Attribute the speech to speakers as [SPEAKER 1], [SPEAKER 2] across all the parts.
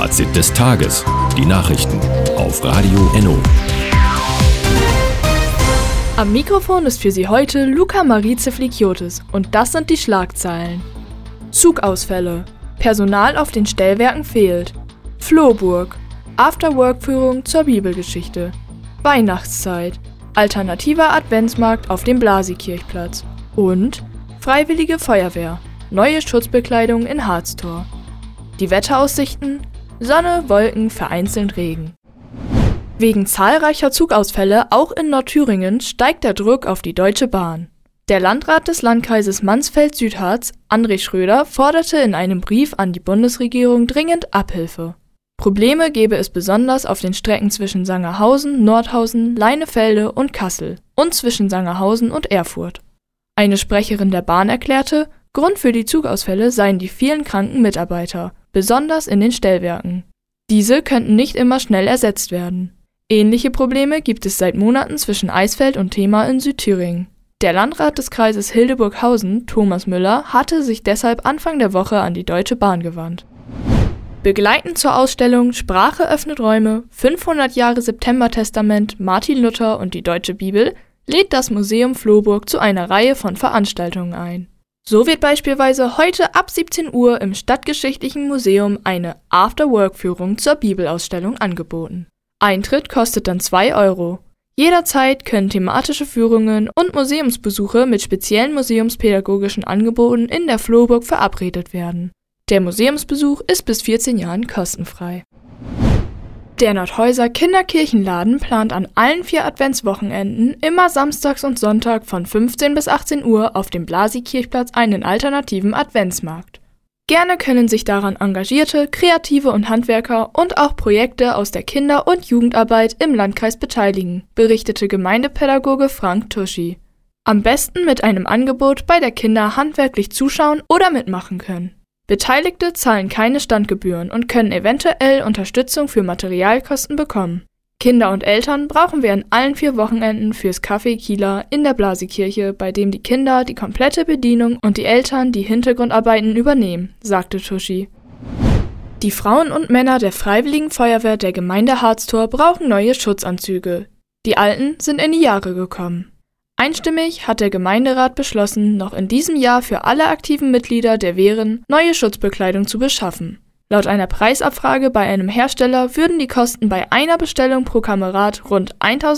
[SPEAKER 1] Fazit des Tages. Die Nachrichten auf Radio Enno.
[SPEAKER 2] Am Mikrofon ist für Sie heute Luca Marice Flikiotis und das sind die Schlagzeilen. Zugausfälle. Personal auf den Stellwerken fehlt. Flohburg. Afterwork-Führung zur Bibelgeschichte. Weihnachtszeit. Alternativer Adventsmarkt auf dem Blasikirchplatz. Und Freiwillige Feuerwehr. Neue Schutzbekleidung in Harztor. Die Wetteraussichten: Sonne, Wolken, vereinzelt Regen. Wegen zahlreicher Zugausfälle auch in Nordthüringen steigt der Druck auf die Deutsche Bahn. Der Landrat des Landkreises Mansfeld-Südharz, André Schröder, forderte in einem Brief an die Bundesregierung dringend Abhilfe. Probleme gebe es besonders auf den Strecken zwischen Sangerhausen, Nordhausen, Leinefelde und Kassel und zwischen Sangerhausen und Erfurt. Eine Sprecherin der Bahn erklärte, Grund für die Zugausfälle seien die vielen kranken Mitarbeiter, besonders in den Stellwerken. Diese könnten nicht immer schnell ersetzt werden. Ähnliche Probleme gibt es seit Monaten zwischen Eisfeld und Thema in Südthüringen. Der Landrat des Kreises Hildeburghausen, Thomas Müller, hatte sich deshalb Anfang der Woche an die Deutsche Bahn gewandt. Begleitend zur Ausstellung Sprache öffnet Räume, 500 Jahre Septembertestament, Martin Luther und die Deutsche Bibel lädt das Museum Flohburg zu einer Reihe von Veranstaltungen ein. So wird beispielsweise heute ab 17 Uhr im Stadtgeschichtlichen Museum eine After-Work-Führung zur Bibelausstellung angeboten. Eintritt kostet dann 2 €. Jederzeit können thematische Führungen und Museumsbesuche mit speziellen museumspädagogischen Angeboten in der Flohburg verabredet werden. Der Museumsbesuch ist bis 14 Jahren kostenfrei. Der Nordhäuser Kinderkirchenladen plant an allen 4 Adventswochenenden immer samstags und Sonntag von 15 bis 18 Uhr auf dem Blasikirchplatz einen alternativen Adventsmarkt. Gerne können sich daran Engagierte, Kreative und Handwerker und auch Projekte aus der Kinder- und Jugendarbeit im Landkreis beteiligen, berichtete Gemeindepädagoge Frank Tuschi. Am besten mit einem Angebot, bei der Kinder handwerklich zuschauen oder mitmachen können. Beteiligte zahlen keine Standgebühren und können eventuell Unterstützung für Materialkosten bekommen. Kinder und Eltern brauchen wir an allen 4 Wochenenden fürs Café Kieler in der Blasikirche, bei dem die Kinder die komplette Bedienung und die Eltern die Hintergrundarbeiten übernehmen, sagte Tuschi. Die Frauen und Männer der Freiwilligen Feuerwehr der Gemeinde Harztor brauchen neue Schutzanzüge. Die alten sind in die Jahre gekommen. Einstimmig hat der Gemeinderat beschlossen, noch in diesem Jahr für alle aktiven Mitglieder der Wehren neue Schutzbekleidung zu beschaffen. Laut einer Preisabfrage bei einem Hersteller würden die Kosten bei einer Bestellung pro Kamerad rund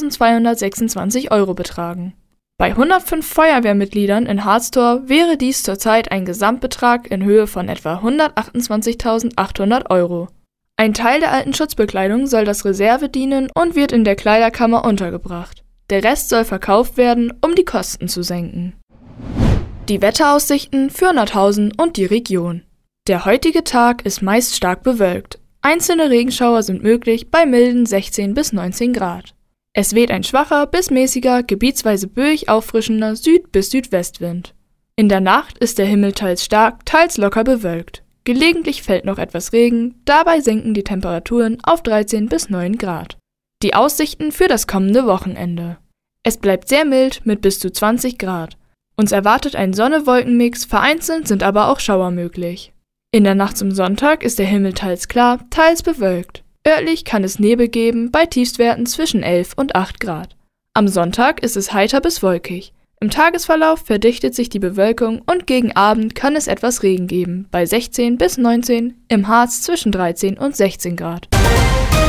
[SPEAKER 2] 1.226 € betragen. Bei 105 Feuerwehrmitgliedern in Harztor wäre dies zurzeit ein Gesamtbetrag in Höhe von etwa 128.800 €. Ein Teil der alten Schutzbekleidung soll das Reserve dienen und wird in der Kleiderkammer untergebracht. Der Rest soll verkauft werden, um die Kosten zu senken. Die Wetteraussichten für Nordhausen und die Region. Der heutige Tag ist meist stark bewölkt. Einzelne Regenschauer sind möglich bei milden 16 bis 19 Grad. Es weht ein schwacher bis mäßiger, gebietsweise böig auffrischender Süd- bis Südwestwind. In der Nacht ist der Himmel teils stark, teils locker bewölkt. Gelegentlich fällt noch etwas Regen, dabei sinken die Temperaturen auf 13 bis 9 Grad. Die Aussichten für das kommende Wochenende. Es bleibt sehr mild mit bis zu 20 Grad. Uns erwartet ein Sonne-Wolken-Mix, vereinzelt sind aber auch Schauer möglich. In der Nacht zum Sonntag ist der Himmel teils klar, teils bewölkt. Örtlich kann es Nebel geben bei Tiefstwerten zwischen 11 und 8 Grad. Am Sonntag ist es heiter bis wolkig. Im Tagesverlauf verdichtet sich die Bewölkung und gegen Abend kann es etwas Regen geben, bei 16 bis 19, im Harz zwischen 13 und 16 Grad.